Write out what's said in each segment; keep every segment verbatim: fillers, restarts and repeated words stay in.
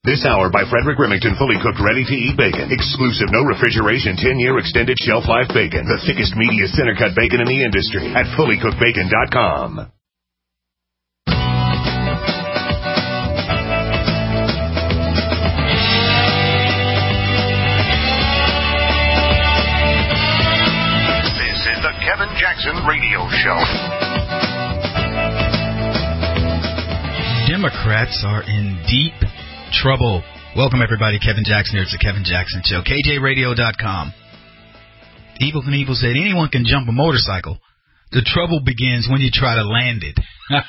This hour by Frederick Remington, fully cooked, ready-to-eat bacon. Exclusive, no refrigeration, ten-year extended shelf life bacon. The thickest, meatiest center-cut bacon in the industry at fully cooked bacon dot com. This is the Kevin Jackson Radio Show. Democrats are in deep trouble. Welcome, everybody. Kevin Jackson here. It's the Kevin Jackson Show. K J radio dot com. Evil Knievel said anyone can jump a motorcycle. The trouble begins when you try to land it.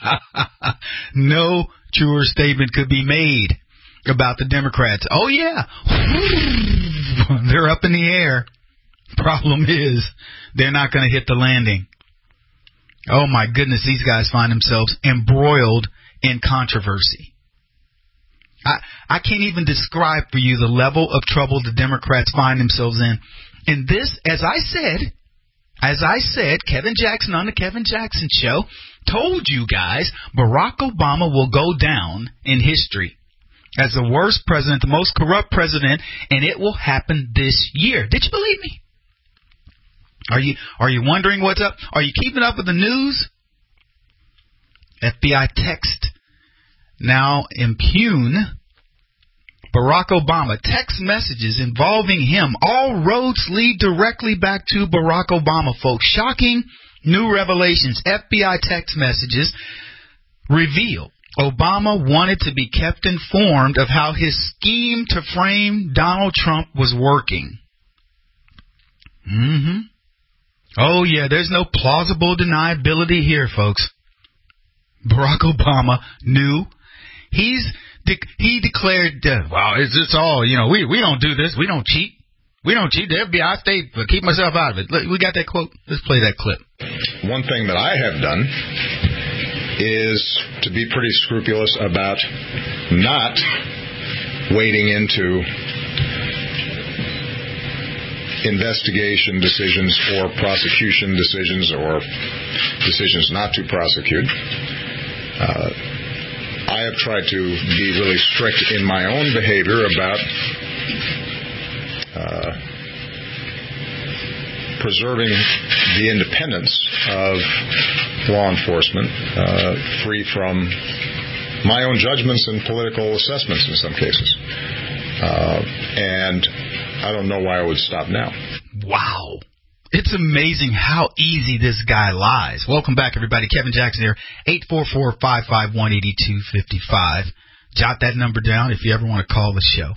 No truer statement could be made about the Democrats. Oh, yeah. They're up in the air. Problem is, they're not going to hit the landing. Oh, my goodness. These guys find themselves embroiled in controversy. I, I can't even describe for you the level of trouble the Democrats find themselves in. And this, as I said, as I said, Kevin Jackson on the Kevin Jackson Show told you guys Barack Obama will go down in history as the worst president, the most corrupt president, and it will happen this year. Did you believe me? Are you are you wondering what's up? Are you keeping up with the news? F B I text now impugn Barack Obama. Text messages involving him. All roads lead directly back to Barack Obama, folks. Shocking new revelations. F B I text messages reveal Obama wanted to be kept informed of how his scheme to frame Donald Trump was working. Mm-hmm. Oh, yeah, there's no plausible deniability here, folks. Barack Obama knew. He's de- he declared, uh, well, it's, it's all, you know, we, we don't do this. We don't cheat. We don't cheat. The F B I, I stay, keep myself out of it. Look, we got that quote. Let's play that clip. One thing that I have done is to be pretty scrupulous about not wading into investigation decisions or prosecution decisions or decisions not to prosecute. Uh, I have tried to be really strict in my own behavior about uh, preserving the independence of law enforcement, uh, free from my own judgments and political assessments in some cases. Uh, and I don't know why I would stop now. Wow. It's amazing how easy this guy lies. Welcome back, everybody. Kevin Jackson here, eight four four, five five one, eight two five five. Jot that number down if you ever want to call the show.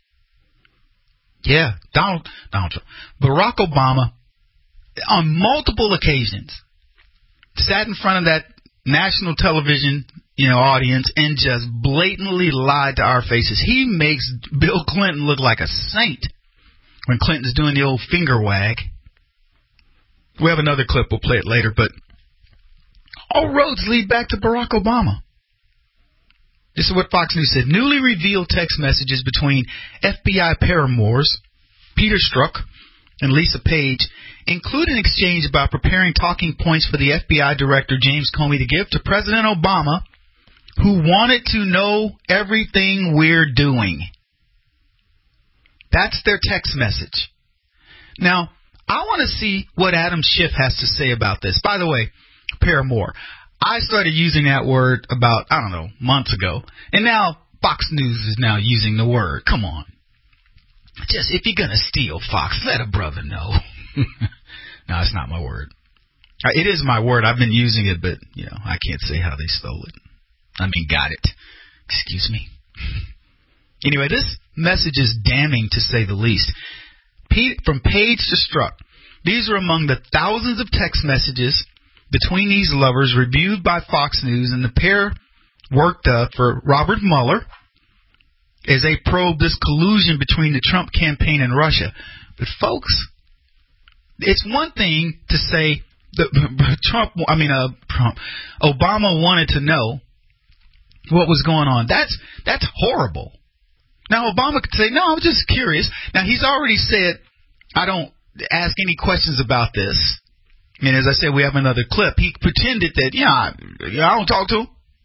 Yeah, Donald, Donald Trump. Barack Obama, on multiple occasions, sat in front of that national television, you know, audience and just blatantly lied to our faces. He makes Bill Clinton look like a saint when Clinton's doing the old finger wag. We have another clip. We'll play it later. But all roads lead back to Barack Obama. This is what Fox News said. Newly revealed text messages between F B I paramours Peter Strzok and Lisa Page include an exchange about preparing talking points for the F B I director James Comey to give to President Obama, who wanted to know everything we're doing. That's their text message. Now, I want to see what Adam Schiff has to say about this. By the way, paramour. I started using that word about, I don't know, months ago. And now Fox News is now using the word. Come on. Just, if you're going to steal, Fox, let a brother know. No, it's not my word. It is my word. I've been using it, but, you know, I can't say how they stole it. I mean, got it. Excuse me. Anyway, this message is damning, to say the least. From Page to Strzok, these are among the thousands of text messages between these lovers reviewed by Fox News, and the pair worked uh, for Robert Mueller as they probe this collusion between the Trump campaign and Russia. But folks, it's one thing to say that Trump, I mean, uh, Trump, Obama wanted to know what was going on. That's that's horrible. Now, Obama could say, no, I'm just curious. Now, he's already said, I don't ask any questions about this. And as I said, we have another clip. He pretended that, yeah, I, I don't talk to him.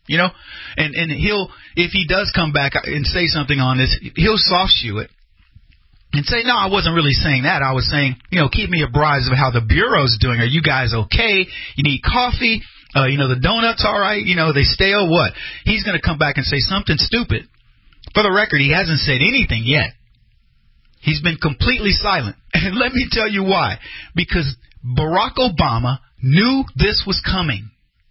You know, and, and he'll, if he does come back and say something on this, he'll soft shoe it and say, no, I wasn't really saying that. I was saying, you know, keep me apprised of how the Bureau's doing. Are you guys okay? You need coffee? Uh, you know, the donuts all right? You know, they stale? What? He's going to come back and say something stupid. For the record, he hasn't said anything yet. He's been completely silent. And let me tell you why. Because Barack Obama knew this was coming.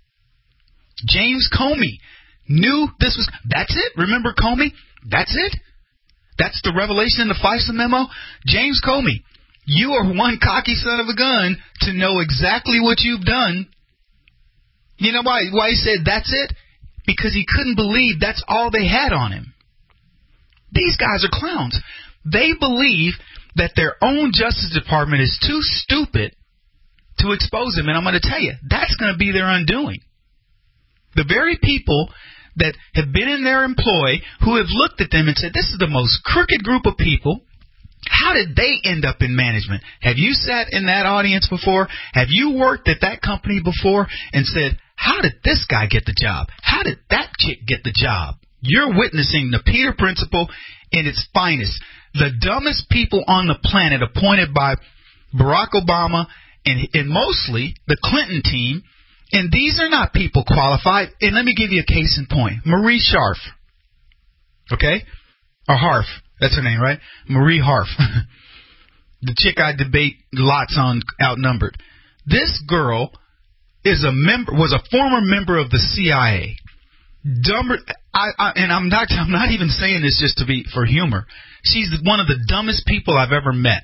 James Comey knew this was... That's it? Remember Comey? That's it? That's the revelation in the FISA memo? James Comey, you are one cocky son of a gun to know exactly what you've done. You know why, why he said that's it? Because he couldn't believe that's all they had on him. These guys are clowns. They believe that their own Justice Department is too stupid to expose him. And I'm going to tell you, that's going to be their undoing. The very people that have been in their employ, who have looked at them and said, this is the most crooked group of people. How did they end up in management? Have you sat in that audience before? Have you worked at that company before and said, how did this guy get the job? How did that chick get the job? You're witnessing the Peter Principle in its finest. The dumbest people on the planet appointed by Barack Obama and, and mostly the Clinton team. And these are not people qualified. And let me give you a case in point. Marie Scharf. Okay? Or Harf. That's her name, right? Marie Harf. The chick I debate lots on Outnumbered. This girl is a member, was a former member of the C I A. Dumber, I, I, and I'm not, I'm not even saying this just to be for humor. She's one of the dumbest people I've ever met.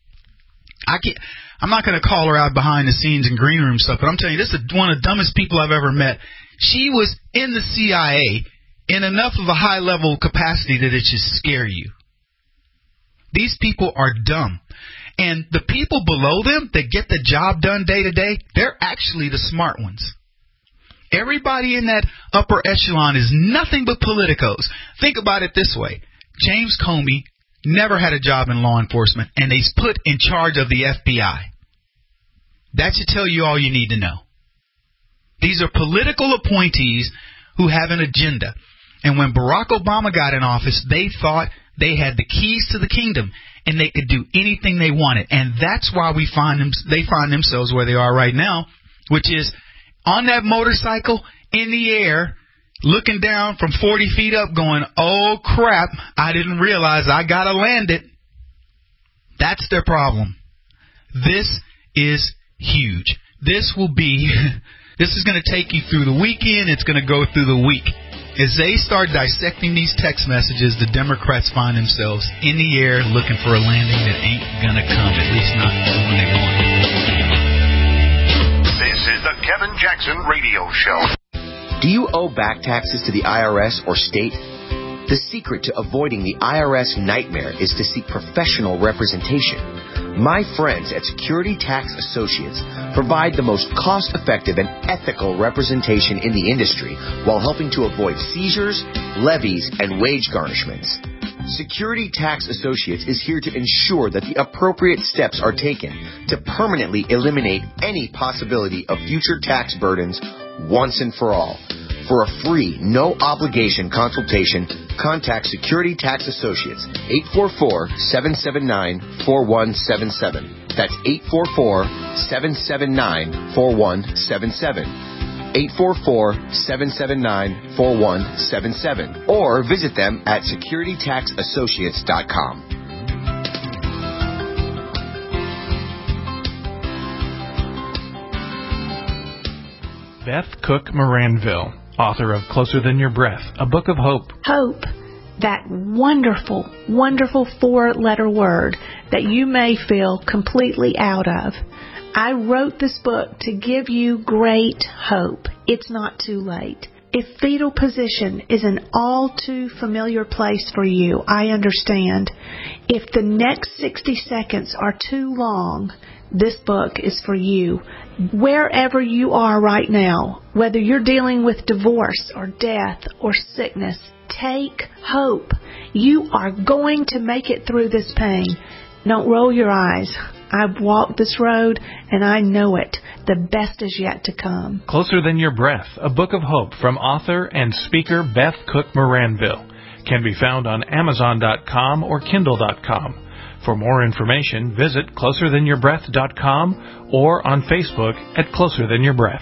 I can't, I'm not going to call her out behind the scenes and green room stuff, but I'm telling you, this is one of the dumbest people I've ever met. She was in the C I A in enough of a high level of capacity that it should scare you. These people are dumb. And the people below them that get the job done day to day, they're actually the smart ones. Everybody in that upper echelon is nothing but politicos. Think about it this way. James Comey never had a job in law enforcement, and he's put in charge of the F B I. That should tell you all you need to know. These are political appointees who have an agenda. And when Barack Obama got in office, they thought they had the keys to the kingdom, and they could do anything they wanted. And that's why we find them, they find themselves where they are right now, which is on that motorcycle in the air, looking down from forty feet up going, oh, crap, I didn't realize I got to land it. That's their problem. This is huge. This will be, this is going to take you through the weekend. It's going to go through the week. As they start dissecting these text messages, the Democrats find themselves in the air looking for a landing that ain't going to come, at least not when they want it. This is the Kevin Jackson Radio Show. Do you owe back taxes to the I R S or state? The secret to avoiding the I R S nightmare is to seek professional representation. My friends at Security Tax Associates provide the most cost-effective and ethical representation in the industry while helping to avoid seizures, levies, and wage garnishments. Security Tax Associates is here to ensure that the appropriate steps are taken to permanently eliminate any possibility of future tax burdens once and for all. For a free, no-obligation consultation, contact Security Tax Associates, eight four four, seven seven nine, four one seven seven. That's eight four four, seven seven nine, four one seven seven. eight four four, seven seven nine, four one seven seven. Or visit them at security tax associates dot com. Beth Cook Moranville, author of Closer Than Your Breath, a book of hope. Hope, that wonderful, wonderful four-letter word that you may feel completely out of. I wrote this book to give you great hope. It's not too late. If fetal position is an all too familiar place for you, I understand. If the next sixty seconds are too long, this book is for you. Wherever you are right now, whether you're dealing with divorce or death or sickness, take hope. You are going to make it through this pain. Don't roll your eyes. I've walked this road, and I know it. The best is yet to come. Closer Than Your Breath, a book of hope from author and speaker Beth Cook Moranville, can be found on Amazon dot com or Kindle dot com. For more information, visit closer than your breath dot com or on Facebook at Closer Than Your Breath.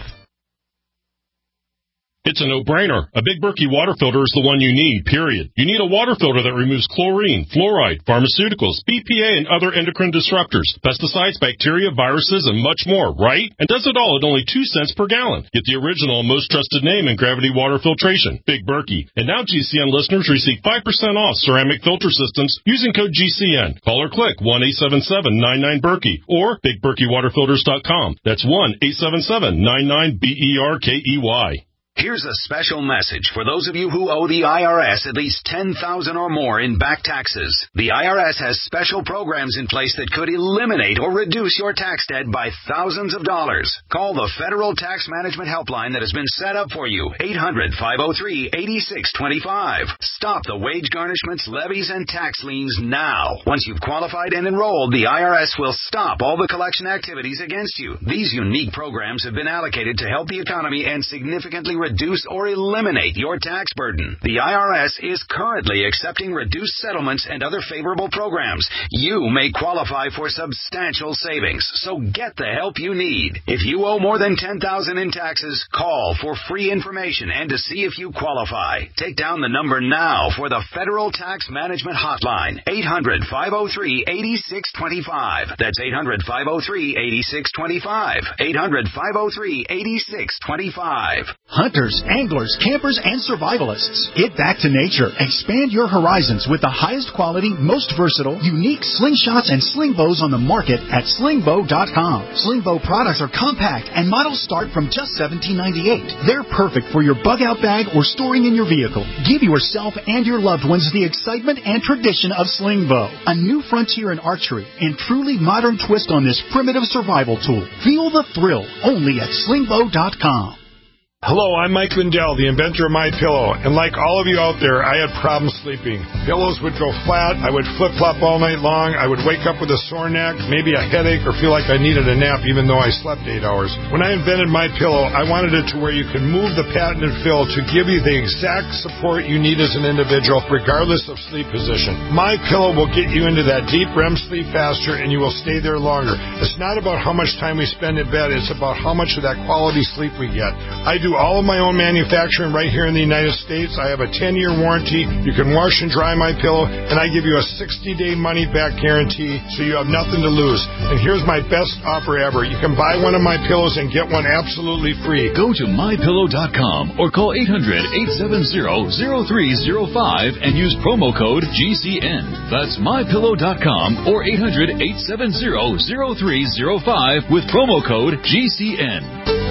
It's a no-brainer. A Big Berkey water filter is the one you need, period. You need a water filter that removes chlorine, fluoride, pharmaceuticals, B P A, and other endocrine disruptors, pesticides, bacteria, viruses, and much more, right? And does it all at only two cents per gallon. Get the original and most trusted name in gravity water filtration, Big Berkey. And now G C N listeners receive five percent off ceramic filter systems using code G C N. Call or click one eight seven seven nine nine Berkey or big berkey water filters dot com. That's one eight seven seven nine nine B E R K E Y. Here's a special message for those of you who owe the I R S at least ten thousand dollars or more in back taxes. The I R S has special programs in place that could eliminate or reduce your tax debt by thousands of dollars. Call the Federal Tax Management Helpline that has been set up for you, eight hundred, five oh three, eight six two five. Stop the wage garnishments, levies, and tax liens now. Once you've qualified and enrolled, the I R S will stop all the collection activities against you. These unique programs have been allocated to help the economy and significantly reduce or eliminate your tax burden. The I R S is currently accepting reduced settlements and other favorable programs. You may qualify for substantial savings, so get the help you need. If you owe more than ten thousand dollars in taxes, call for free information and to see if you qualify. Take down the number now for the Federal Tax Management Hotline, eight hundred, five oh three, eight six two five. That's eight hundred, five oh three, eight six two five. eight hundred, five oh three, eight six two five. Hunters, anglers, campers, and survivalists. Get back to nature. Expand your horizons with the highest quality, most versatile, unique slingshots and sling bows on the market at sling bow dot com. Sling bow products are compact and models start from just seventeen ninety-eight. They're perfect for your bug-out bag or storing in your vehicle. Give yourself and your loved ones the excitement and tradition of sling bow. A new frontier in archery and truly modern twist on this primitive survival tool. Feel the thrill only at sling bow dot com. Hello, I'm Mike Lindell, the inventor of MyPillow, and like all of you out there, I had problems sleeping. Pillows would go flat, I would flip-flop all night long, I would wake up with a sore neck, maybe a headache, or feel like I needed a nap even though I slept eight hours. When I invented MyPillow, I wanted it to where you can move the patented fill to give you the exact support you need as an individual, regardless of sleep position. MyPillow will get you into that deep R E M sleep faster, and you will stay there longer. It's not about how much time we spend in bed, it's about how much of that quality sleep we get. I do all of my own manufacturing right here in the United States. I have a ten-year warranty. You can wash and dry my pillow, and I give you a sixty-day money-back guarantee, so you have nothing to lose. And here's my best offer ever. You can buy one of my pillows and get one absolutely free. Go to my pillow dot com or call eight hundred, eight seven zero, zero three zero five and use promo code G C N. That's my pillow dot com or eight hundred, eight seven zero, zero three zero five with promo code G C N.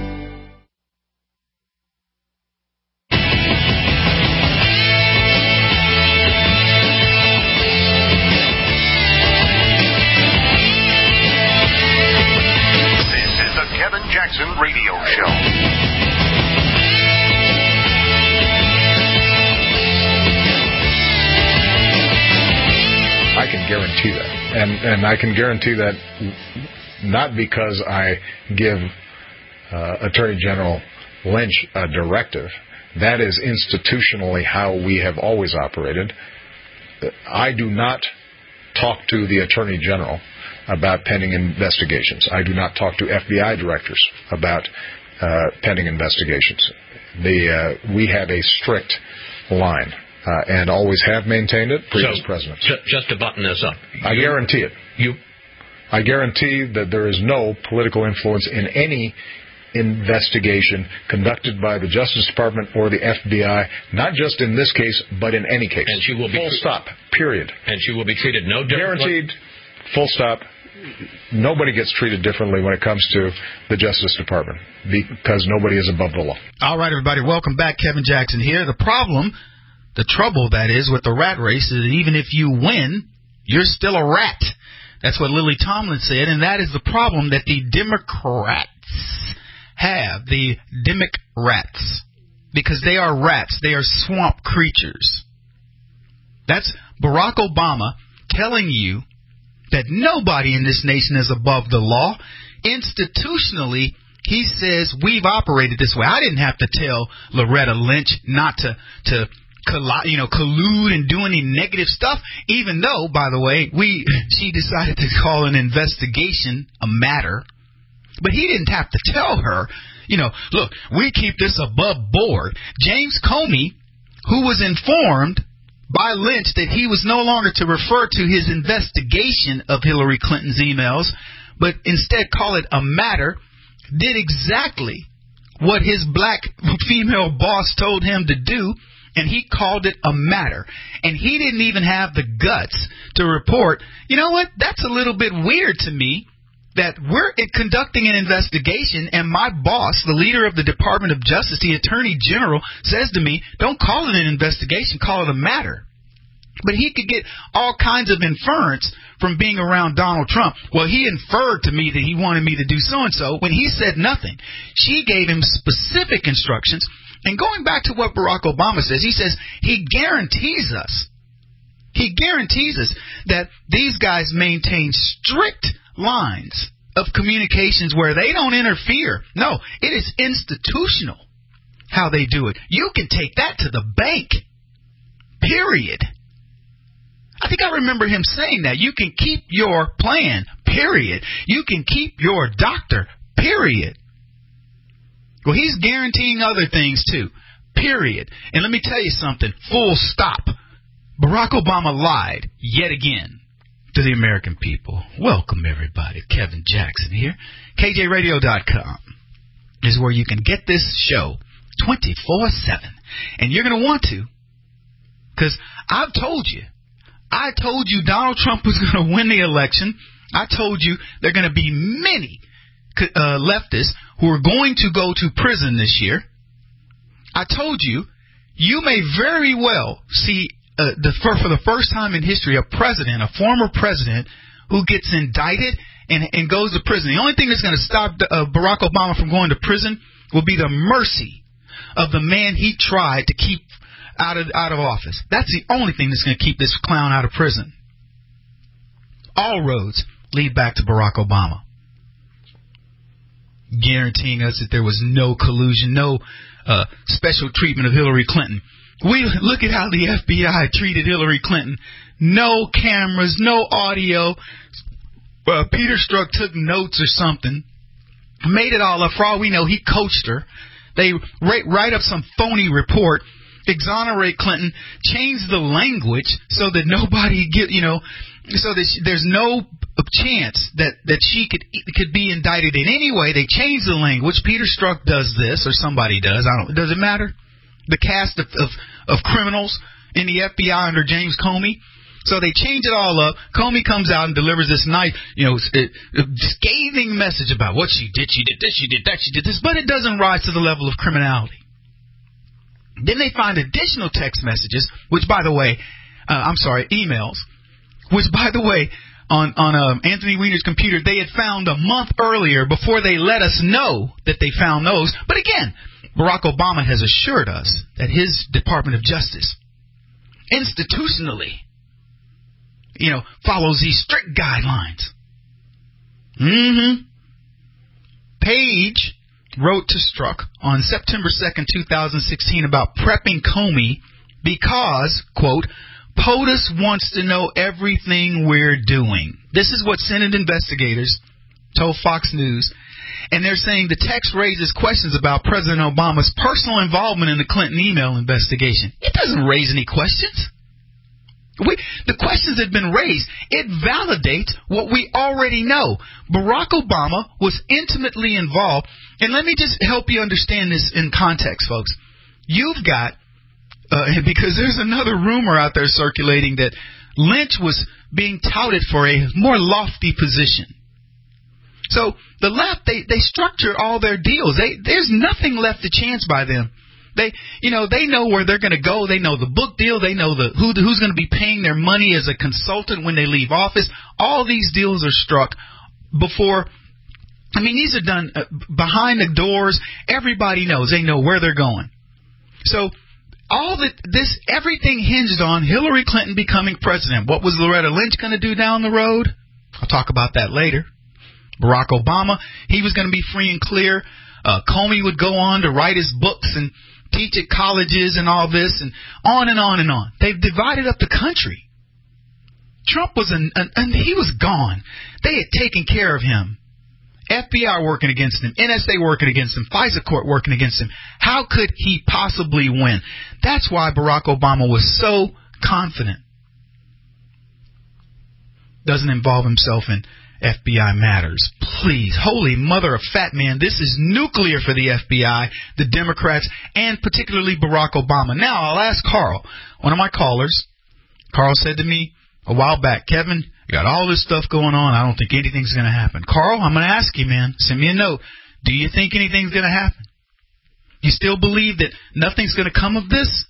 Radio Show. I can guarantee that. And and I can guarantee that not because I give uh, Attorney General Lynch a directive. That is institutionally how we have always operated. I do not talk to the Attorney General about pending investigations. I do not talk to F B I directors about uh, pending investigations. The, uh, we have a strict line uh, and always have maintained it, previous so, presidents. So just to button this up. I you, guarantee it. You, I guarantee that there is no political influence in any investigation conducted by the Justice Department or the F B I, not just in this case, but in any case. And she will be Full stop. Period. And she will be treated no differently. Guaranteed. Full stop. Nobody gets treated differently when it comes to the Justice Department because nobody is above the law. All right, everybody, welcome back. Kevin Jackson here. The problem, the trouble, that is, with the rat race is that even if you win, you're still a rat. That's what Lily Tomlin said, and that is the problem that the Democrats have, the Democrats, because they are rats. They are swamp creatures. That's Barack Obama telling you that nobody in this nation is above the law. Institutionally, he says we've operated this way. I didn't have to tell Loretta Lynch not to to colli- you know collude and do any negative stuff, even though, by the way, we she decided to call an investigation a matter. But he didn't have to tell her, you know, look, we keep this above board. James Comey, who was informed by Lynch that he was no longer to refer to his investigation of Hillary Clinton's emails, but instead call it a matter, did exactly what his black female boss told him to do, and he called it a matter. And he didn't even have the guts to report, you know what, that's a little bit weird to me, that we're conducting an investigation and my boss, the leader of the Department of Justice, the Attorney General, says to me, don't call it an investigation, call it a matter. But he could get all kinds of inference from being around Donald Trump. Well, he inferred to me that he wanted me to do so-and-so when he said nothing. She gave him specific instructions. And going back to what Barack Obama says, he says he guarantees us, he guarantees us that these guys maintain strict lines of communications where they don't interfere. No, it is institutional how they do it. You can take that to the bank, period. I think I remember him saying that. You can keep your plan, period. You can keep your doctor, period. Well, he's guaranteeing other things too, period. And let me tell you something, full stop. Barack Obama lied yet again to the American people. Welcome, everybody. Kevin Jackson here. K J radio dot com is where you can get this show twenty-four seven. And you're going to want to, because I've told you. I told you Donald Trump was going to win the election. I told you there are going to be many uh, leftists who are going to go to prison this year. I told you you may very well see Uh, the, for, for the first time in history, a president, a former president, who gets indicted and, and goes to prison. The only thing that's going to stop uh, Barack Obama from going to prison will be the mercy of the man he tried to keep out of out of office. That's the only thing that's going to keep this clown out of prison. All roads lead back to Barack Obama, guaranteeing us that there was no collusion, no uh, special treatment of Hillary Clinton. We look at how the F B I treated Hillary Clinton. No cameras, no audio. Uh, Peter Strzok took notes or something. Made it all up. For all we know, he coached her. They write, write up some phony report, exonerate Clinton, change the language so that nobody get, you know, so that she, there's no chance that, that she could could be indicted in any way. They change the language. Peter Strzok does this, or somebody does. I don't. Does it matter? The cast of, of, of criminals in the F B I under James Comey. So they change it all up. Comey comes out and delivers this nice, you know, scathing message about what she did. She did this, she did that, she did this. But it doesn't rise to the level of criminality. Then they find additional text messages, which, by the way, uh, I'm sorry, emails, which, by the way, on, on um, Anthony Weiner's computer, they had found a month earlier before they let us know that they found those. But again, Barack Obama has assured us that his Department of Justice institutionally, you know, follows these strict guidelines. Mm-hmm. Page wrote to Strzok on September second, twenty sixteen about prepping Comey because, quote, POTUS wants to know everything we're doing. This is what Senate investigators told Fox News. And they're saying the text raises questions about President Obama's personal involvement in the Clinton email investigation. It doesn't raise any questions. We, the questions had been raised. It validates what we already know. Barack Obama was intimately involved. And let me just help you understand this in context, folks. You've got, uh, because there's another rumor out there circulating that Lynch was being touted for a more lofty position. So the left, they, they structure all their deals. They, there's nothing left to chance by them. They, you know, they know where they're going to go. They know the book deal. They know the who who's going to be paying their money as a consultant when they leave office. All these deals are struck before. I mean, these are done behind the doors. Everybody knows. They know where they're going. So all that this everything hinged on Hillary Clinton becoming president. What was Loretta Lynch going to do down the road? I'll talk about that later. Barack Obama, he was going to be free and clear. Uh, Comey would go on to write his books and teach at colleges and all this, and on and on and on. They've divided up the country. Trump was an, an, and he was gone. They had taken care of him. F B I working against him, N S A working against him, FISA court working against him. How could he possibly win? That's why Barack Obama was so confident. Doesn't involve himself in F B I matters. Please, holy mother of fat man, this is nuclear for the F B I, the Democrats, and particularly Barack Obama. Now, I'll ask Carl, one of my callers. Carl said to me a while back, Kevin, you got all this stuff going on. I don't think anything's going to happen. Carl, I'm going to ask you, man. Send me a note. Do you think anything's going to happen? You still believe that nothing's going to come of this?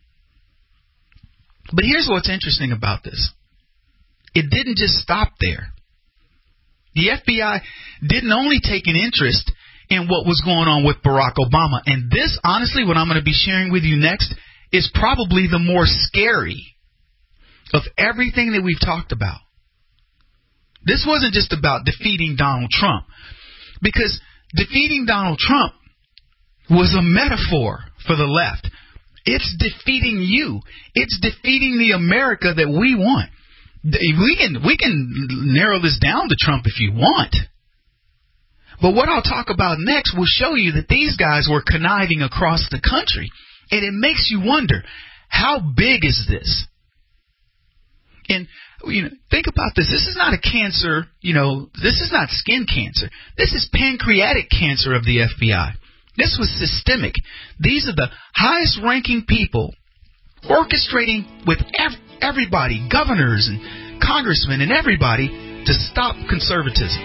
But here's what's interesting about this. It didn't just stop there. The F B I didn't only take an interest in what was going on with Barack Obama. And this, honestly, what I'm going to be sharing with you next, is probably the more scary of everything that we've talked about. This wasn't just about defeating Donald Trump, because defeating Donald Trump was a metaphor for the left. It's defeating you. It's defeating the America that we want. We can we can narrow this down to Trump if you want. But what I'll talk about next will show you that these guys were conniving across the country. And it makes you wonder, how big is this? And, you know, think about this. This is not a cancer, you know, this is not skin cancer. This is pancreatic cancer of the F B I. This was systemic. These are the highest ranking people orchestrating with ev- everybody, governors and congressmen and everybody, to stop conservatism.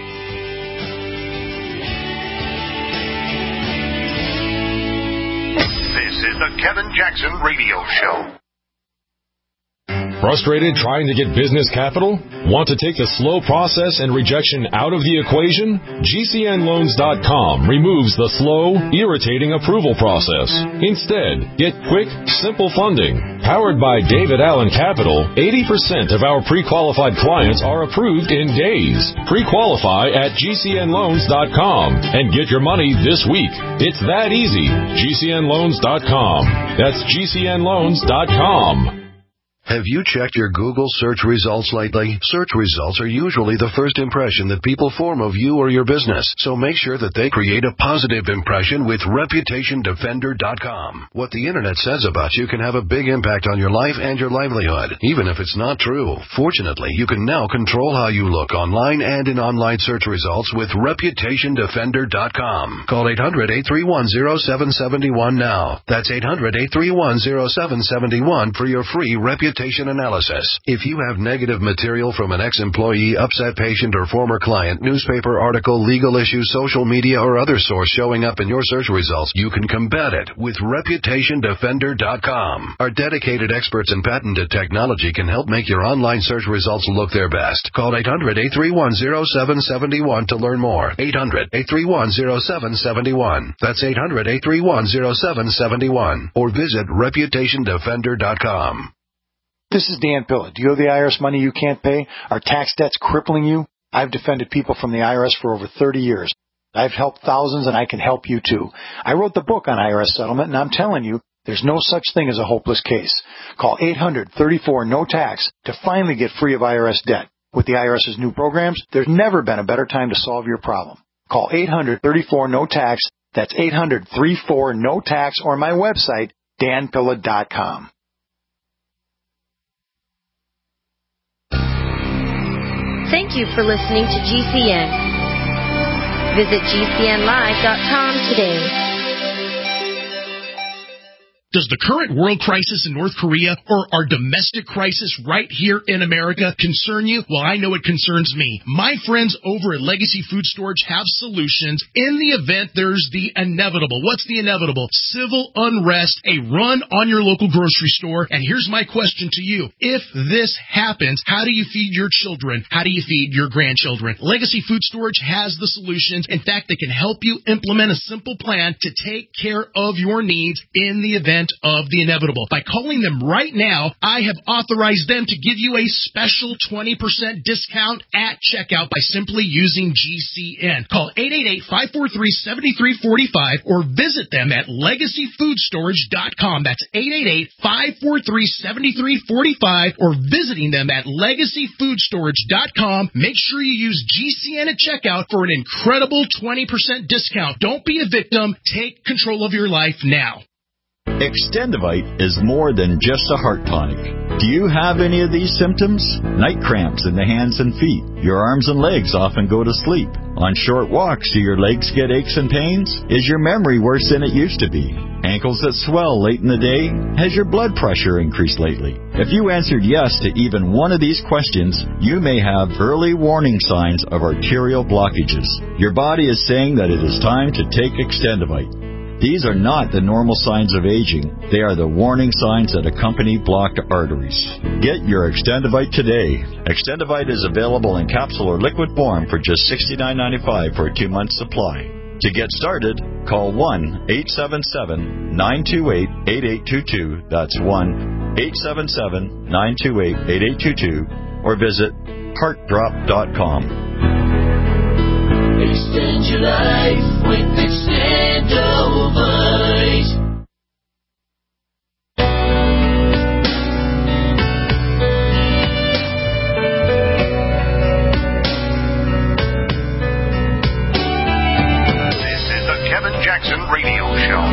This is the Kevin Jackson Radio Show. Frustrated trying to get business capital? Want to take the slow process and rejection out of the equation? G C N loans dot com removes the slow, irritating approval process. Instead, get quick, simple funding. Powered by David Allen Capital, eighty percent of our pre-qualified clients are approved in days. Pre-qualify at G C N loans dot com and get your money this week. It's that easy. G C N loans dot com. That's G C N loans dot com. Have you checked your Google search results lately? Search results are usually the first impression that people form of you or your business, so make sure that they create a positive impression with reputation defender dot com. What the Internet says about you can have a big impact on your life and your livelihood, even if it's not true. Fortunately, you can now control how you look online and in online search results with reputation defender dot com. Call eight hundred, eight three one, zero seven seven one now. That's eight hundred, eight three one, zero seven seven one for your free reputation analysis. If you have negative material from an ex-employee, upset patient, or former client, newspaper article, legal issue, social media, or other source showing up in your search results, you can combat it with reputation defender dot com. Our dedicated experts in patented technology can help make your online search results look their best. Call eight hundred, eight three one, zero seven seven one to learn more. eight hundred, eight three one, zero seven seven one. That's eight hundred, eight three one, zero seven seven one. Or visit reputation defender dot com. This is Dan Pilla. Do you owe the I R S money you can't pay? Are tax debts crippling you? I've defended people from the I R S for over thirty years. I've helped thousands, and I can help you too. I wrote the book on I R S settlement, and I'm telling you, there's no such thing as a hopeless case. Call eight hundred, thirty-four, no tax to finally get free of I R S debt. With the IRS's new programs, there's never been a better time to solve your problem. Call eight hundred, thirty-four, no tax. That's eight hundred, thirty-four, no tax, or my website, dan pilla dot com. Thank you for listening to G C N. Visit G C N live dot com today. Does the current world crisis in North Korea or our domestic crisis right here in America concern you? Well, I know it concerns me. My friends over at Legacy Food Storage have solutions in the event there's the inevitable. What's the inevitable? Civil unrest, a run on your local grocery store. And here's my question to you. If this happens, how do you feed your children? How do you feed your grandchildren? Legacy Food Storage has the solutions. In fact, they can help you implement a simple plan to take care of your needs in the event prevent of the inevitable. By calling them right now, I have authorized them to give you a special twenty percent discount at checkout by simply using G C N. Call eight eight eight, five four three, seven three four five or visit them at legacy food storage dot com. That's eight eight eight, five four three, seven three four five or visiting them at legacy food storage dot com. Make sure you use G C N at checkout for an incredible twenty percent discount. Don't be a victim. Take control of your life now. Extendivite is more than just a heart tonic. Do you have any of these symptoms? Night cramps in the hands and feet. Your arms and legs often go to sleep. On short walks, do your legs get aches and pains? Is your memory worse than it used to be? Ankles that swell late in the day? Has your blood pressure increased lately? If you answered yes to even one of these questions, you may have early warning signs of arterial blockages. Your body is saying that it is time to take Extendivite. These are not the normal signs of aging. They are the warning signs that accompany blocked arteries. Get your Extendivite today. Extendivite is available in capsule or liquid form for just sixty-nine ninety-five for a two-month supply. To get started, call one eight seven seven, nine two eight, eight eight two two. That's one eight seven seven, nine two eight, eight eight two two. Or visit heart drop dot com. Extend your life with Extendivite. This is the Kevin Jackson Radio Show.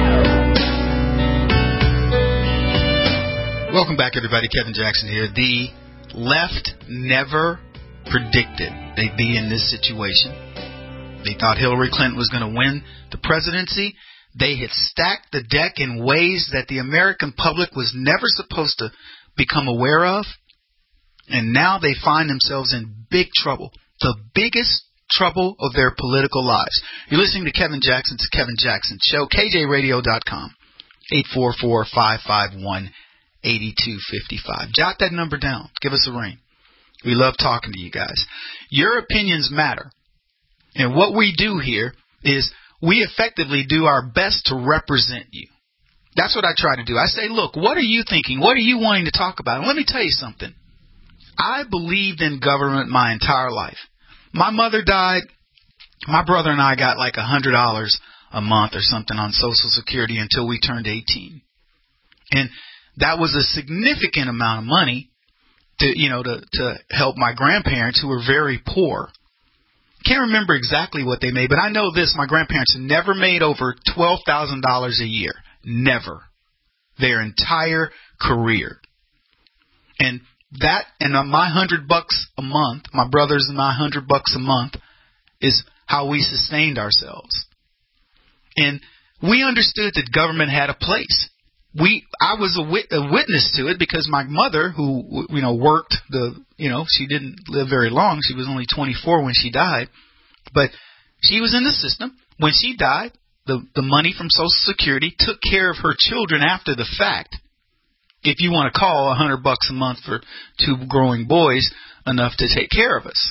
Welcome back, everybody. Kevin Jackson here. The left never predicted they'd be in this situation. They thought Hillary Clinton was going to win the presidency. They had stacked the deck in ways that the American public was never supposed to become aware of. And now they find themselves in big trouble. The biggest trouble of their political lives. You're listening to Kevin Jackson's Kevin Jackson Show, K J radio dot com, eight four four, five five one, eight two five five. Jot that number down. Give us a ring. We love talking to you guys. Your opinions matter. And what we do here is we effectively do our best to represent you. That's what I try to do. I say, look, what are you thinking? What are you wanting to talk about? And let me tell you something. I believed in government my entire life. My mother died. My brother and I got like one hundred dollars a month or something on Social Security until we turned eighteen. And that was a significant amount of money to, you know, to, to help my grandparents who were very poor. Can't remember exactly what they made, but I know this. My grandparents never made over twelve thousand dollars a year. Never. Their entire career. And that, and my hundred bucks a month, my brother's and my hundred bucks a month, is how we sustained ourselves. And we understood that government had a place. We, I was a, wit, a witness to it because my mother, who, you know, worked the, you know, she didn't live very long. She was only twenty-four when she died, but she was in the system. When she died, the, the money from Social Security took care of her children after the fact. If you want to call a hundred bucks a month for two growing boys enough to take care of us.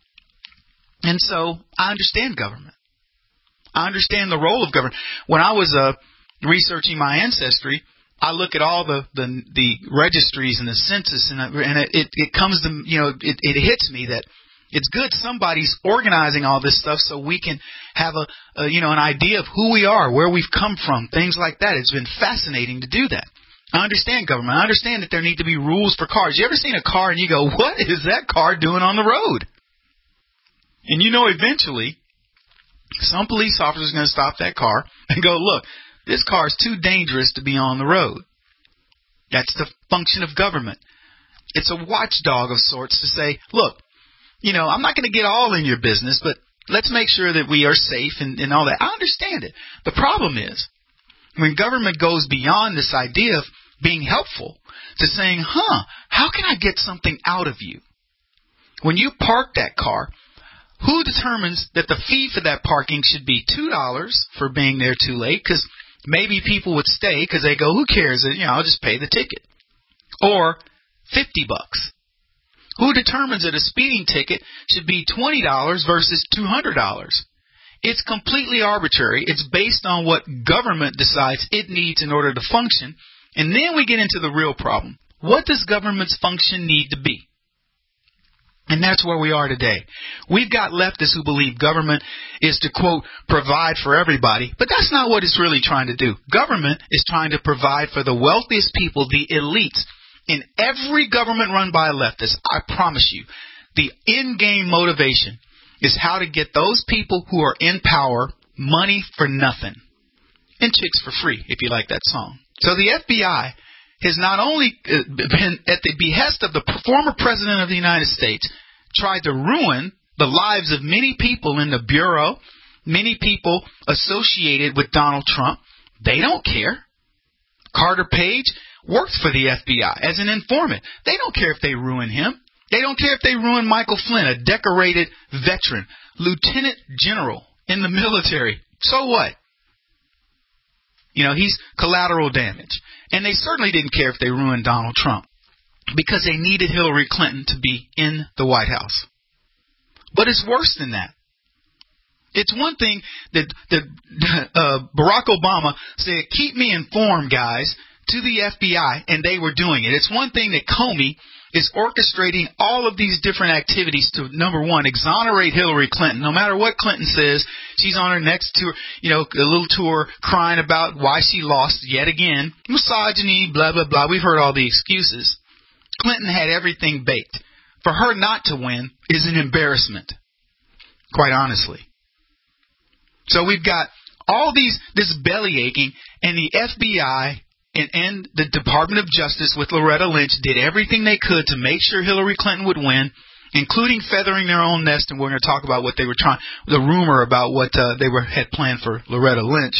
And so I understand government. I understand the role of government. When I was, uh, researching my ancestry, I look at all the, the, the registries and the census, and, and it, it, it comes to, you know, it, it hits me that it's good somebody's organizing all this stuff so we can have a, a, you know, an idea of who we are, where we've come from, things like that. It's been fascinating to do that. I understand government. I understand that there need to be rules for cars. You ever seen a car and you go, what is that car doing on the road? And you know eventually some police officer is going to stop that car and go, look, this car is too dangerous to be on the road. That's the function of government. It's a watchdog of sorts to say, look, you know, I'm not going to get all in your business, but let's make sure that we are safe and, and all that. I understand it. The problem is when government goes beyond this idea of being helpful to saying, huh, how can I get something out of you? When you park that car, who determines that the fee for that parking should be two dollars for being there too late? Because maybe people would stay because they go, who cares? You know, I'll just pay the ticket. Or fifty bucks. Who determines that a speeding ticket should be twenty dollars versus two hundred dollars? It's completely arbitrary. It's based on what government decides it needs in order to function. And then we get into the real problem. What does government's function need to be? And that's where we are today. We've got leftists who believe government is to, quote, provide for everybody. But that's not what it's really trying to do. Government is trying to provide for the wealthiest people, the elites. In every government run by a leftist, I promise you, the end-game motivation is how to get those people who are in power money for nothing. And chicks for free, if you like that song. So the F B I has not only been at the behest of the former president of the United States, tried to ruin the lives of many people in the Bureau, many people associated with Donald Trump. They don't care. Carter Page works for the F B I as an informant. They don't care if they ruin him. They don't care if they ruin Michael Flynn, a decorated veteran, lieutenant general in the military. So what? You know, he's collateral damage. And they certainly didn't care if they ruined Donald Trump because they needed Hillary Clinton to be in the White House. But it's worse than that. It's one thing that, that uh, Barack Obama said, keep me informed, guys, to the F B I, and they were doing it. It's one thing that Comey is orchestrating all of these different activities to, number one, exonerate Hillary Clinton. No matter what Clinton says, she's on her next tour, you know, a little tour crying about why she lost yet again. Misogyny, blah, blah, blah. We've heard all the excuses. Clinton had everything baked. For her not to win is an embarrassment, quite honestly. So we've got all these, this belly aching, and the F B I And, and the Department of Justice with Loretta Lynch did everything they could to make sure Hillary Clinton would win, including feathering their own nest. And we're going to talk about what they were trying, the rumor about what uh, they were had planned for Loretta Lynch.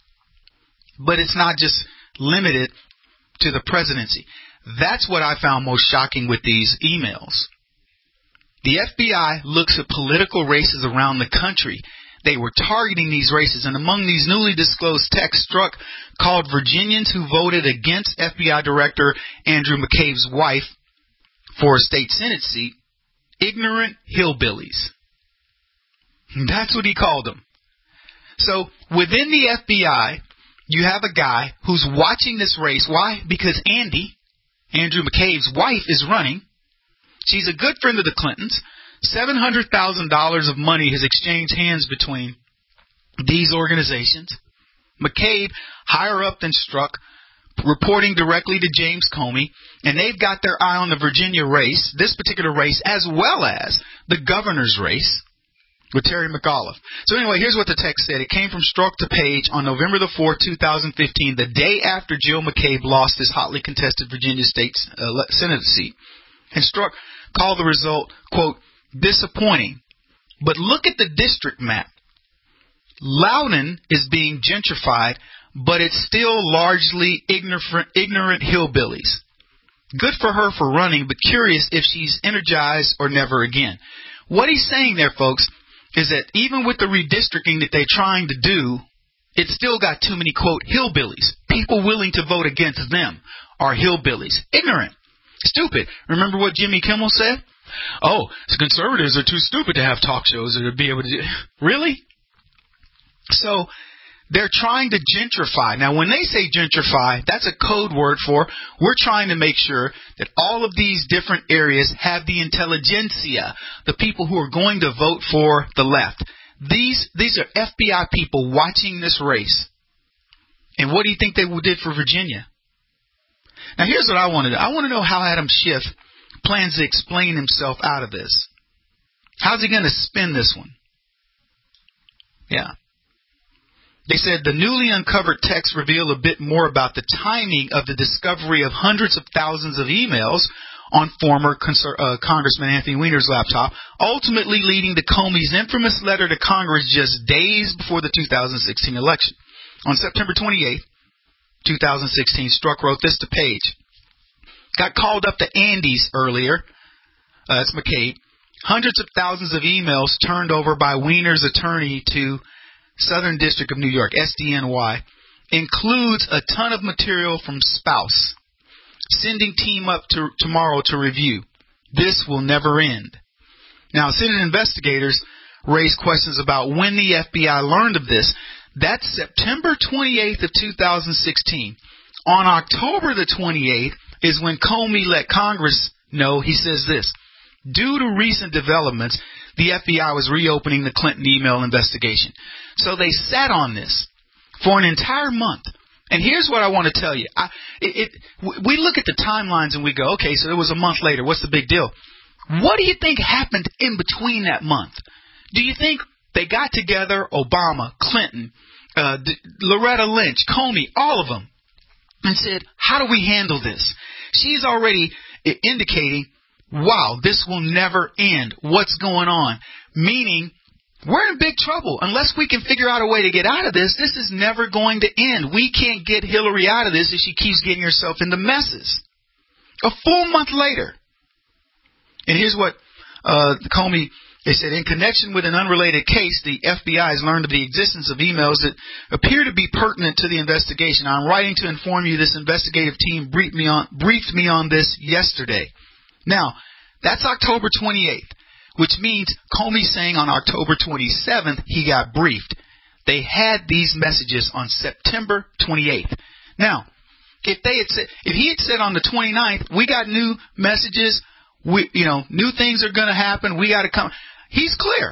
But it's not just limited to the presidency. That's what I found most shocking with these emails. The F B I looks at political races around the country. They were targeting these races, and among these newly disclosed texts struck called Virginians who voted against F B I Director Andrew McCabe's wife for a state Senate seat, ignorant hillbillies. That's what he called them. So within the F B I, you have a guy who's watching this race. Why? Because Andy, Andrew McCabe's wife, is running. She's a good friend of the Clintons. seven hundred thousand dollars of money has exchanged hands between these organizations. McCabe, higher up than Strzok, reporting directly to James Comey, and they've got their eye on the Virginia race, this particular race, as well as the governor's race with Terry McAuliffe. So anyway, here's what the text said. It came from Strzok to Page on November the fourth, two thousand fifteen, the day after Jill McCabe lost his hotly contested Virginia State uh, Senate seat. And Strzok called the result, quote, disappointing. But look at the district map. Loudoun is being gentrified, but it's still largely ignorant, ignorant hillbillies. Good for her for running, but curious if she's energized or never again. What he's saying there, folks, is that even with the redistricting that they're trying to do, it's still got too many, quote, hillbillies. People willing to vote against them are hillbillies. Ignorant. Stupid. Remember what Jimmy Kimmel said? Oh, conservatives are too stupid to have talk shows or to be able to do. Really? So they're trying to gentrify. Now, when they say gentrify, that's a code word for we're trying to make sure that all of these different areas have the intelligentsia, the people who are going to vote for the left. These these are F B I people watching this race. And what do you think they did for Virginia? Now, here's what I want to do. I want to know how Adam Schiff plans to explain himself out of this. How's he going to spin this one? Yeah. They said the newly uncovered texts reveal a bit more about the timing of the discovery of hundreds of thousands of emails on former Conser- uh, Congressman Anthony Weiner's laptop, ultimately leading to Comey's infamous letter to Congress just days before the two thousand sixteen election. On September twenty-eighth, two thousand sixteen, Strzok wrote this to Page. Got called up to Andy's earlier. Uh, that's McCabe. Hundreds of thousands of emails turned over by Weiner's attorney to Southern District of New York, S D N Y, includes a ton of material from Spouse. Sending team up to tomorrow to review. This will never end. Now, Senate investigators raised questions about when the F B I learned of this. That's September twenty-eighth of two thousand sixteen. On October the twenty-eighth is when Comey let Congress know. He says this: due to recent developments, the F B I was reopening the Clinton email investigation. So they sat on this for an entire month. And here's what I want to tell you. I, it, it, we look at the timelines and we go, okay, so it was a month later. What's the big deal? What do you think happened in between that month? Do you think they got together, Obama, Clinton, uh, D- Loretta Lynch, Comey, all of them, and said, how do we handle this? She's already indicating, wow, this will never end. What's going on? Meaning, we're in big trouble. Unless we can figure out a way to get out of this, this is never going to end. We can't get Hillary out of this if she keeps getting herself into messes. A full month later. And here's what uh, Comey, they said, in connection with an unrelated case, the F B I has learned of the existence of emails that appear to be pertinent to the investigation. I'm writing to inform you this investigative team briefed me on, briefed me on this yesterday. Now, that's October twenty-eighth. Which means Comey's saying on October twenty-seventh he got briefed. They had these messages on September twenty-eighth. Now, if they had said, if he had said on the twenty-ninth, we got new messages, we, you know, new things are going to happen, we got to come. He's clear.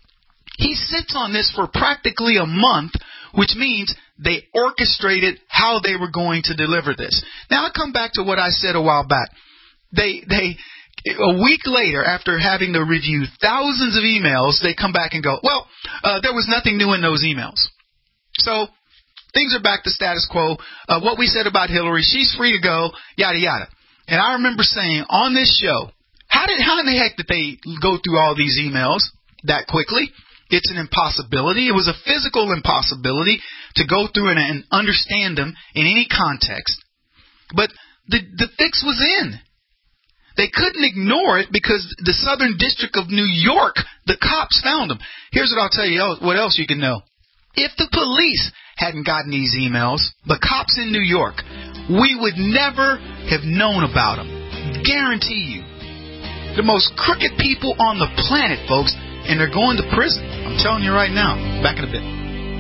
He sits on this for practically a month, which means they orchestrated how they were going to deliver this. Now I come back to what I said a while back. They, they. A week later, after having to review thousands of emails, they come back and go, well, uh, there was nothing new in those emails. So things are back to status quo. Uh, what we said about Hillary, she's free to go, yada, yada. And I remember saying on this show, how did how in the heck did they go through all these emails that quickly? It's an impossibility. It was a physical impossibility to go through and, and understand them in any context. But the the fix was in. They couldn't ignore it because the Southern District of New York, the cops found them. Here's what I'll tell you what else you can know. If the police hadn't gotten these emails, the cops in New York, we would never have known about them. Guarantee you. The most crooked people on the planet, folks, and they're going to prison. I'm telling you right now. Back in a bit.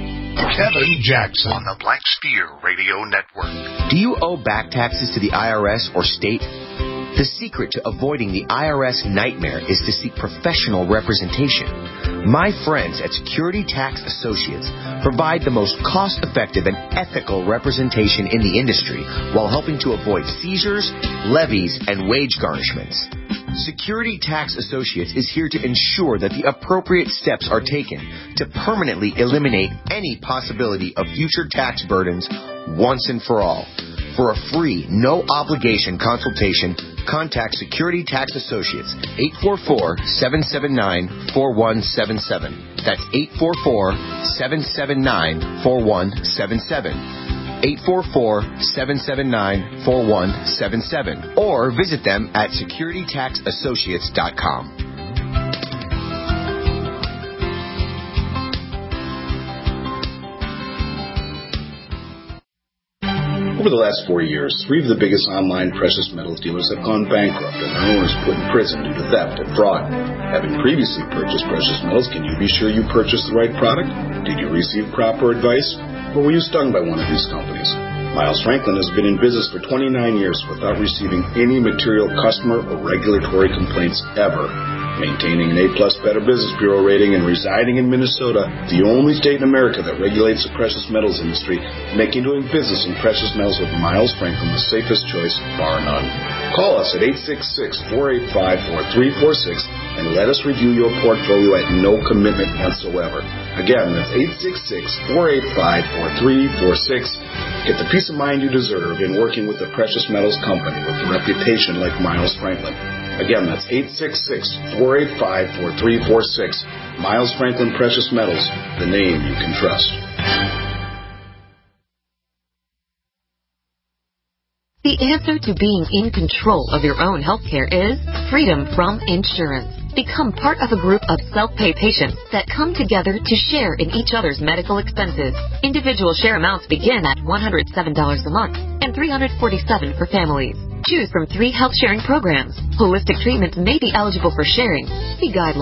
Kevin Jackson on the Black Steer Radio Network. Do you owe back taxes to the I R S or state? The secret to avoiding the I R S nightmare is to seek professional representation. My friends at Security Tax Associates provide the most cost-effective and ethical representation in the industry while helping to avoid seizures, levies, and wage garnishments. Security Tax Associates is here to ensure that the appropriate steps are taken to permanently eliminate any possibility of future tax burdens once and for all. For a free, no-obligation consultation, contact Security Tax Associates, eight four four, seven seven nine, four one seven seven. That's eight four four, seven seven nine, four one seven seven. eight four four, seven seven nine, four one seven seven. Or visit them at security tax associates dot com. Over the last four years, three of the biggest online precious metals dealers have gone bankrupt and their owners put in prison due to theft and fraud. Having previously purchased precious metals, can you be sure you purchased the right product? Did you receive proper advice? Or were you stung by one of these companies? Miles Franklin has been in business for twenty-nine years without receiving any material customer or regulatory complaints ever. Maintaining an A-plus Better Business Bureau rating and residing in Minnesota, the only state in America that regulates the precious metals industry, making doing business in precious metals with Miles Franklin the safest choice, bar none. Call us at eight six six, four eight five, four three four six and let us review your portfolio at no commitment whatsoever. Again, that's eight six six, four eight five, four three four six. Get the peace of mind you deserve in working with a precious metals company with a reputation like Miles Franklin. Again, that's eight six six, four eight five, four three four six. Miles Franklin Precious Metals, the name you can trust. The answer to being in control of your own healthcare is freedom from insurance. Become part of a group of self-pay patients that come together to share in each other's medical expenses. Individual share amounts begin at one hundred seven dollars a month and three hundred forty-seven dollars for families. Choose from three health sharing programs. Holistic treatments may be eligible for sharing. See guidelines.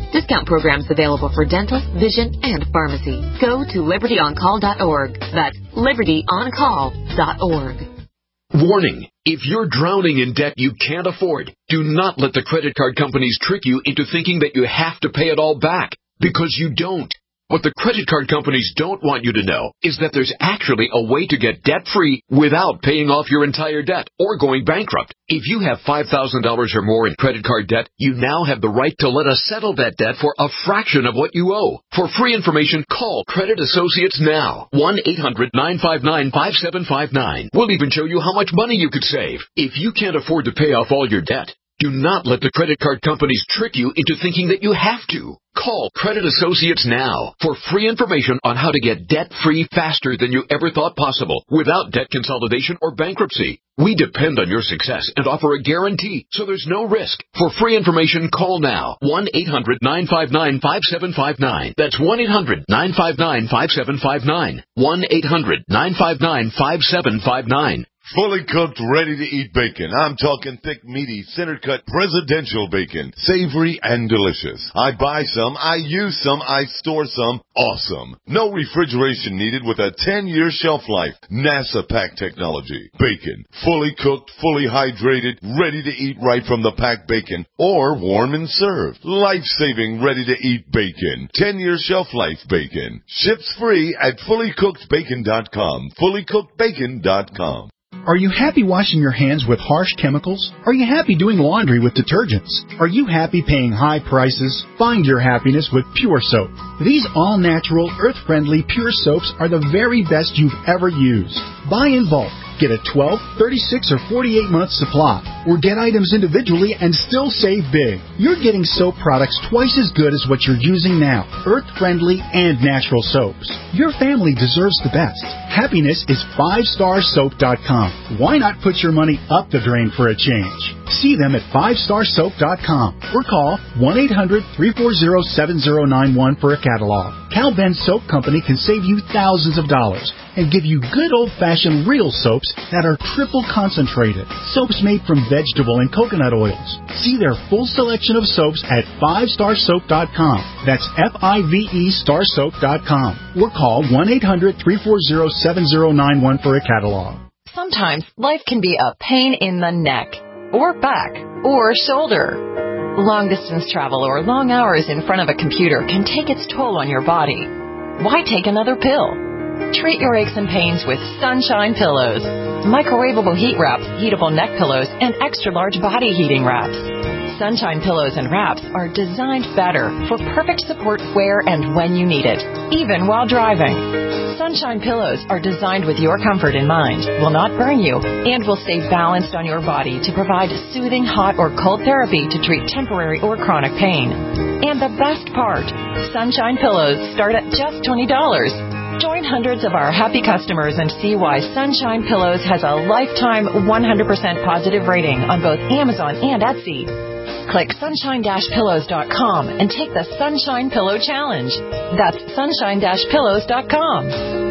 Discount programs available for dental, vision, and pharmacy. Go to liberty on call dot org. That's liberty on call dot org. Warning. If you're drowning in debt you can't afford, do not let the credit card companies trick you into thinking that you have to pay it all back, because you don't. What the credit card companies don't want you to know is that there's actually a way to get debt-free without paying off your entire debt or going bankrupt. If you have five thousand dollars or more in credit card debt, you now have the right to let us settle that debt for a fraction of what you owe. For free information, call Credit Associates now. one eight hundred nine five nine five seven five nine. We'll even show you how much money you could save. If you can't afford to pay off all your debt, do not let the credit card companies trick you into thinking that you have to. Call Credit Associates now for free information on how to get debt-free faster than you ever thought possible without debt consolidation or bankruptcy. We depend on your success and offer a guarantee, so there's no risk. For free information, call now. one eight hundred nine five nine five seven five nine. That's one eight hundred nine five nine five seven five nine. one eight hundred nine five nine five seven five nine. Fully cooked, ready-to-eat bacon. I'm talking thick, meaty, center-cut, presidential bacon. Savory and delicious. I buy some, I use some, I store some. Awesome. No refrigeration needed with a ten-year shelf life. NASA pack technology. Bacon. Fully cooked, fully hydrated, ready to eat right from the packed bacon. Or warm and served. Life-saving, ready-to-eat bacon. ten-year shelf life bacon. Ships free at fully cooked bacon dot com. fully cooked bacon dot com. Are you happy washing your hands with harsh chemicals? Are you happy doing laundry with detergents? Are you happy paying high prices? Find your happiness with Pure Soap. These all-natural, earth-friendly Pure Soaps are the very best you've ever used. Buy in bulk. Get a twelve, thirty-six, or forty-eight month supply. Or get items individually and still save big. You're getting soap products twice as good as what you're using now. Earth-friendly and natural soaps. Your family deserves the best. Happiness is five star soap dot com. Why not put your money up the drain for a change? See them at five star soap dot com or call one eight hundred three four zero seven zero nine one for a catalog. Cal Ben Soap Company can save you thousands of dollars and give you good old-fashioned real soaps that are triple concentrated. Soaps made from vegetable and coconut oils. See their full selection of soaps at five star soap dot com. That's F I V E star soap dot com. Or call one eight hundred three four zero seven zero nine one for a catalog. Sometimes life can be a pain in the neck, or back, or shoulder. Long-distance travel or long hours in front of a computer can take its toll on your body. Why take another pill? Treat your aches and pains with Sunshine Pillows. Microwavable heat wraps, heatable neck pillows, and extra-large body heating wraps. Sunshine Pillows and wraps are designed better for perfect support where and when you need it, even while driving. Sunshine Pillows are designed with your comfort in mind, will not burn you, and will stay balanced on your body to provide soothing hot or cold therapy to treat temporary or chronic pain. And the best part, Sunshine Pillows start at just twenty dollars. Join hundreds of our happy customers and see why Sunshine Pillows has a lifetime one hundred percent positive rating on both Amazon and Etsy. Click sunshine dash pillows dot com and take the Sunshine Pillow Challenge. That's sunshine dash pillows dot com.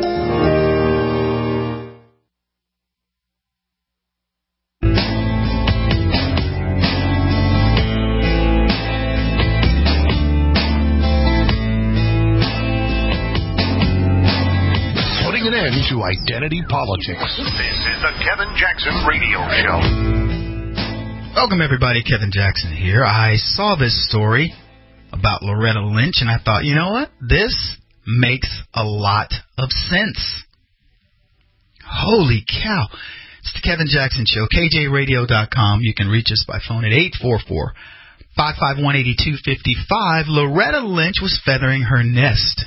Putting an end to identity politics. This is the Kevin Jackson Radio Show. Welcome, everybody. Kevin Jackson here. I saw this story about Loretta Lynch, and I thought, you know what? This makes a lot of sense. Holy cow. It's the Kevin Jackson Show, K J radio dot com. You can reach us by phone at eight four four, five five one, eight two five five. Loretta Lynch was feathering her nest.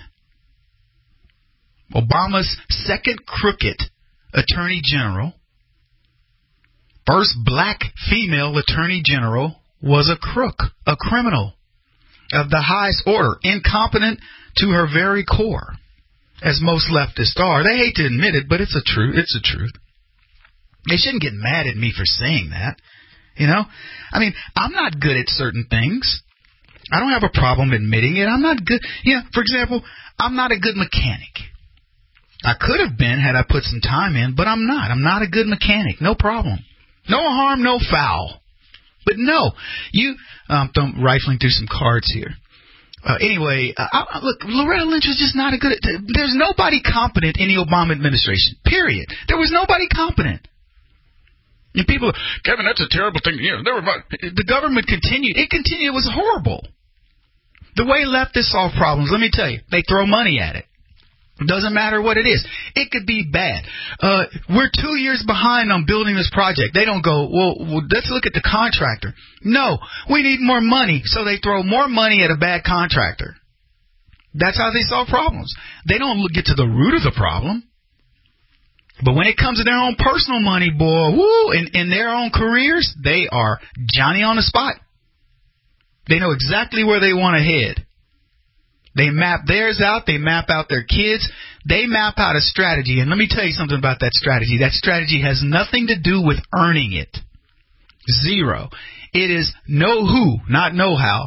Obama's second crooked attorney general, first black female attorney general, was a crook, a criminal of the highest order, incompetent to her very core, as most leftists are. They hate to admit it, but it's a truth. It's a truth. They shouldn't get mad at me for saying that. You know, I mean, I'm not good at certain things. I don't have a problem admitting it. I'm not good. You know, for example, I'm not a good mechanic. I could have been had I put some time in, but I'm not. I'm not a good mechanic. No problem. No harm, no foul. But no, you, um, I'm rifling through some cards here. Uh, anyway, uh, I, look, Loretta Lynch was just not a good. There's nobody competent in the Obama administration. Period. There was nobody competent. And people, Kevin, that's a terrible thing. You know, were, the government continued. It continued. It was horrible. The way leftists solve problems, let me tell you, they throw money at it. It doesn't matter what it is. It could be bad. Uh, we're two years behind on building this project. They don't go, well, well, let's look at the contractor. No, we need more money. So they throw more money at a bad contractor. That's how they solve problems. They don't get to the root of the problem. But when it comes to their own personal money, boy, woo, in, in their own careers, they are Johnny on the spot. They know exactly where they want to head. They map theirs out. They map out their kids. They map out a strategy. And let me tell you something about that strategy. That strategy has nothing to do with earning it. Zero. It is know who, not know how.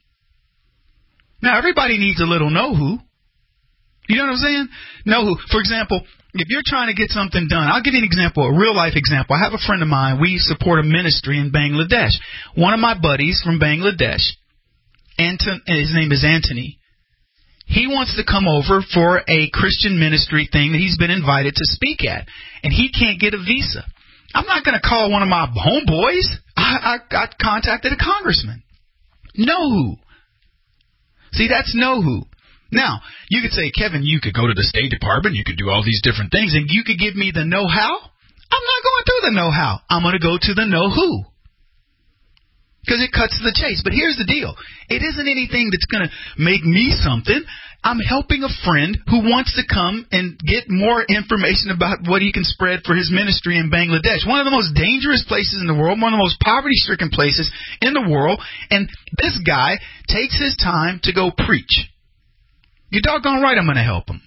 Now, everybody needs a little know who. You know what I'm saying? Know who. For example, if you're trying to get something done, I'll give you an example, a real life example. I have a friend of mine. We support a ministry in Bangladesh. One of my buddies from Bangladesh, Anton, his name is Anthony. He wants to come over for a Christian ministry thing that he's been invited to speak at, and he can't get a visa. I'm not going to call one of my homeboys. I, I, I contacted a congressman. Know who. See, that's know who. Now, you could say, Kevin, you could go to the State Department, you could do all these different things, and you could give me the know-how. I'm not going through the know-how. I'm going to go to the know-who. Because it cuts to the chase. But here's the deal. It isn't anything that's going to make me something. I'm helping a friend who wants to come and get more information about what he can spread for his ministry in Bangladesh. One of the most dangerous places in the world, one of the most poverty-stricken places in the world. And this guy takes his time to go preach. You're doggone right I'm going to help him.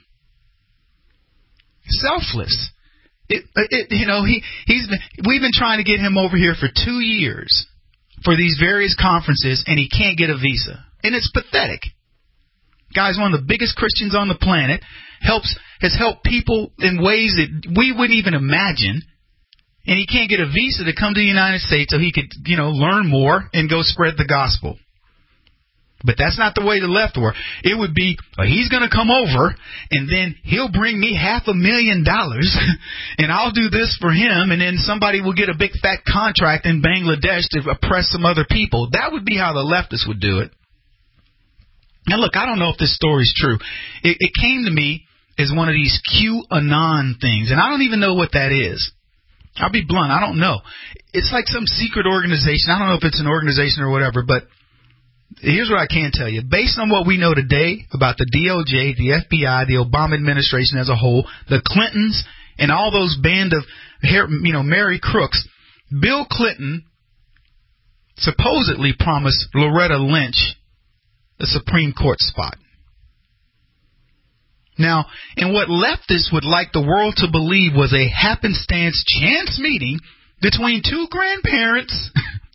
Selfless. It, it, you know, he, he's been, we've been trying to get him over here for two years. For these various conferences, and he can't get a visa. And it's pathetic. Guy's one of the biggest Christians on the planet, helps has helped people in ways that we wouldn't even imagine, and he can't get a visa to come to the United States so he could, you know, learn more and go spread the gospel. But that's not the way the left work. It would be, well, he's going to come over, and then he'll bring me half a million dollars, and I'll do this for him, and then somebody will get a big fat contract in Bangladesh to oppress some other people. That would be how the leftists would do it. Now, look, I don't know if this story's true. It, it came to me as one of these QAnon things, and I don't even know what that is. I'll be blunt. I don't know. It's like some secret organization. I don't know if it's an organization or whatever, but here's what I can tell you. Based on what we know today about the D O J, the F B I, the Obama administration as a whole, the Clintons, and all those band of, you know, merry crooks, Bill Clinton supposedly promised Loretta Lynch a Supreme Court spot. Now, in what leftists would like the world to believe was a happenstance chance meeting between two grandparents,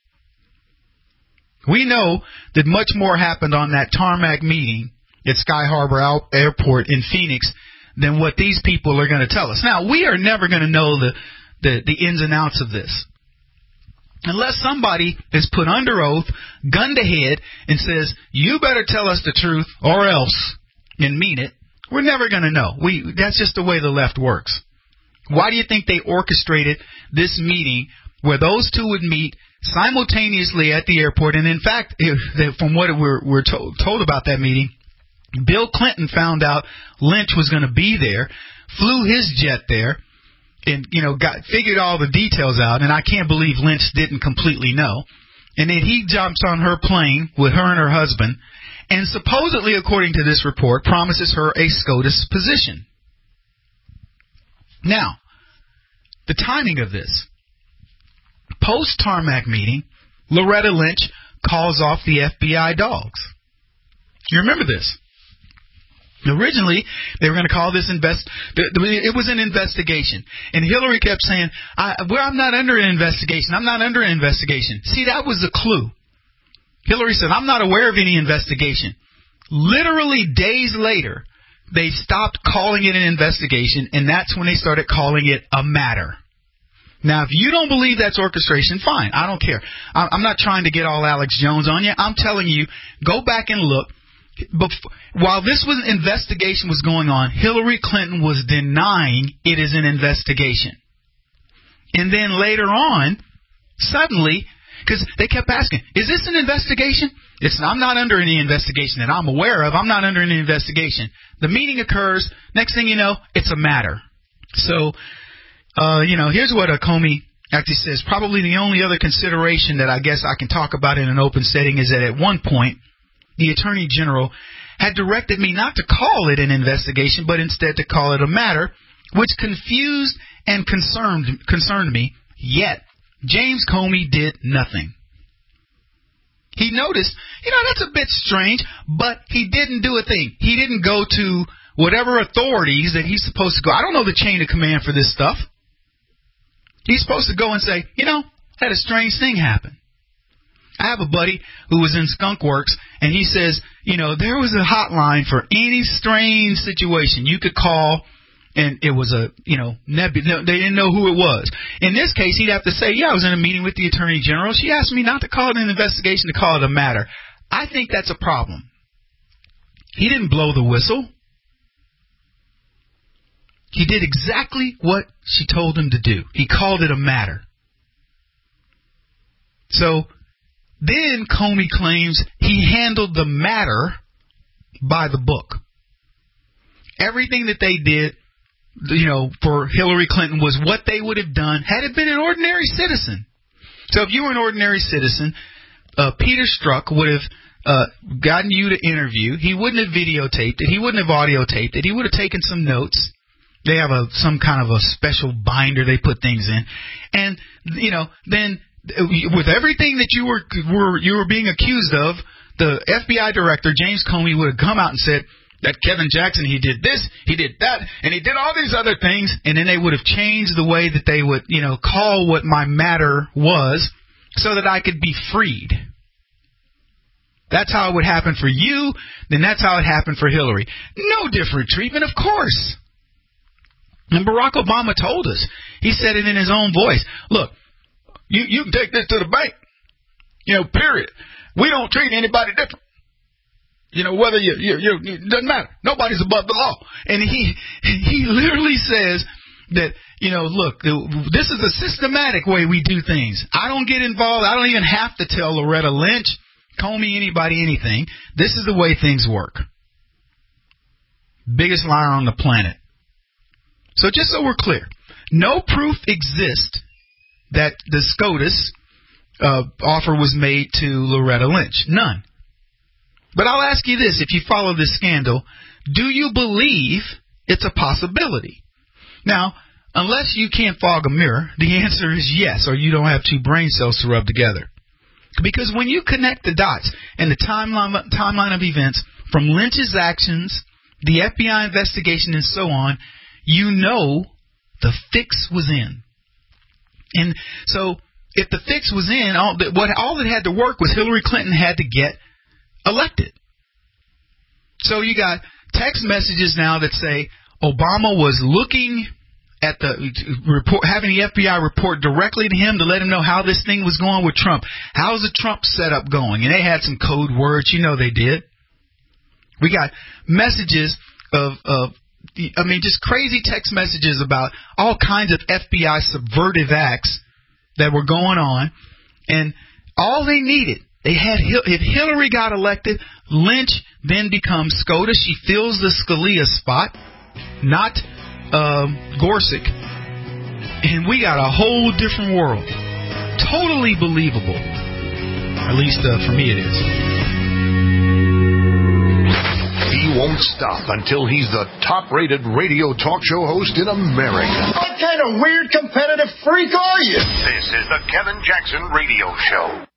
we know that much more happened on that tarmac meeting at Sky Harbor Airport in Phoenix than what these people are going to tell us. Now, we are never going to know the, the, the ins and outs of this. Unless somebody is put under oath, gun to head, and says, you better tell us the truth or else, and mean it, we're never going to know. We That's just the way the left works. Why do you think they orchestrated this meeting where those two would meet simultaneously at the airport? And in fact, if, from what we're, we're told, told about that meeting, Bill Clinton found out Lynch was going to be there, flew his jet there, and, you know, got figured all the details out, and I can't believe Lynch didn't completely know. And then he jumps on her plane with her and her husband, and supposedly, according to this report, promises her a SCOTUS position. Now, the timing of this. Post-tarmac meeting, Loretta Lynch calls off the F B I dogs. You remember this? Originally, they were going to call this invest. It was an investigation, and Hillary kept saying, I, "Well, I'm not under an investigation. I'm not under an investigation." See, that was the clue. Hillary said, "I'm not aware of any investigation." Literally days later, they stopped calling it an investigation, and that's when they started calling it a matter. Now, if you don't believe that's orchestration, fine. I don't care. I'm not trying to get all Alex Jones on you. I'm telling you, go back and look. before, while this was investigation was going on, Hillary Clinton was denying it is an investigation. And then later on, suddenly, because they kept asking, is this an investigation? It's, I'm not under any investigation that I'm aware of. I'm not under any investigation. The meeting occurs. Next thing you know, it's a matter. So, uh, you know, here's what uh, Comey actually says. Probably the only other consideration that I guess I can talk about in an open setting is that at one point, the Attorney General had directed me not to call it an investigation, but instead to call it a matter, which confused and concerned concerned me. Yet, James Comey did nothing. He noticed, you know, that's a bit strange, but he didn't do a thing. He didn't go to whatever authorities that he's supposed to go. I don't know the chain of command for this stuff. He's supposed to go and say, you know, had a strange thing happen. I have a buddy who was in Skunk Works, and he says, you know, there was a hotline for any strange situation you could call, and it was a, you know, nebula. They didn't know who it was. In this case, he'd have to say, yeah, I was in a meeting with the Attorney General. She asked me not to call it an investigation, to call it a matter. I think that's a problem. He didn't blow the whistle. He did exactly what she told him to do. He called it a matter. So then Comey claims he handled the matter by the book. Everything that they did, you know, for Hillary Clinton was what they would have done had it been an ordinary citizen. So if you were an ordinary citizen, uh, Peter Strzok would have uh, gotten you to interview. He wouldn't have videotaped it. He wouldn't have audio taped it. He would have taken some notes. They have a some kind of a special binder they put things in. And, you know, then with everything that you were, were you were being accused of, the F B I director, James Comey, would have come out and said that Kevin Jackson, he did this, he did that, and he did all these other things, and then they would have changed the way that they would, you know, call what my matter was so that I could be freed. That's how it would happen for you, then that's how it happened for Hillary. No different treatment, of course. And Barack Obama told us. He said it in his own voice. Look, you, you can take this to the bank. You know, period. We don't treat anybody different. You know, whether you, you, you, it doesn't matter. Nobody's above the law. And he, he literally says that, you know, look, this is a systematic way we do things. I don't get involved. I don't even have to tell Loretta Lynch, Comey, anybody, anything. This is the way things work. Biggest liar on the planet. So just so we're clear, no proof exists that the SCOTUS uh, offer was made to Loretta Lynch. None. But I'll ask you this, if you follow this scandal, do you believe it's a possibility? Now, unless you can't fog a mirror, the answer is yes, or you don't have two brain cells to rub together. Because when you connect the dots and the timeline, timeline of events from Lynch's actions, the F B I investigation, and so on, you know the fix was in. And so if the fix was in, all that, what, all that had to work was Hillary Clinton had to get elected. So you got text messages now that say Obama was looking at the report, having the F B I report directly to him to let him know how this thing was going with Trump. How's the Trump setup going? And they had some code words. You know they did. We got messages of, of I mean, just crazy text messages about all kinds of F B I subversive acts that were going on. And all they needed, they had, if Hillary got elected, Lynch then becomes SCOTUS. She fills the Scalia spot, not uh, Gorsuch. And we got a whole different world. Totally believable. At least uh, for me it is. He won't stop until he's the top-rated radio talk show host in America. What kind of weird competitive freak are you? This is the Kevin Jackson Radio Show.